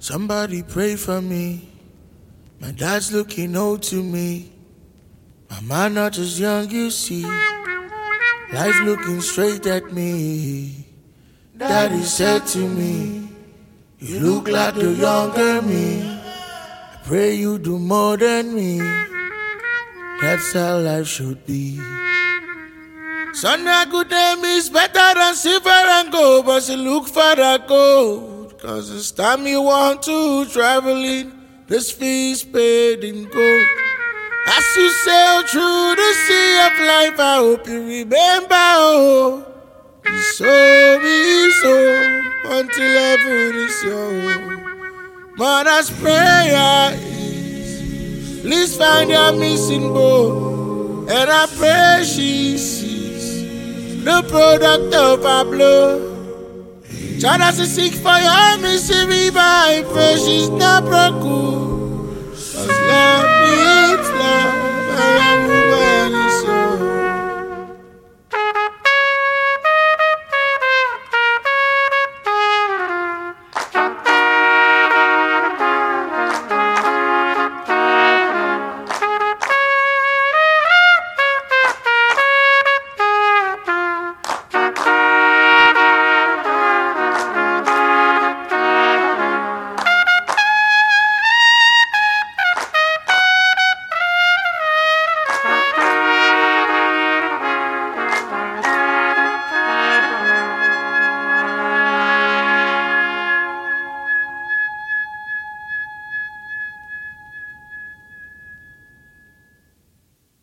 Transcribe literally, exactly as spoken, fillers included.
Somebody pray for me. My dad's looking old to me. My man not as young, you see. Life looking straight at me. Daddy said to me, you look like the younger me. I pray you do more than me. That's how life should be. Sunday good name is better than silver and gold, but you look for that gold. Cause it's time you want to traveling, this fee's paid in gold. As you sail through the sea of life, I hope you remember, oh, be so, be so, until heaven is your mother's prayer is, please find your missing bone, and I pray she sees the product of our blood. Child has to seek for your missing revive, pray she's not broken.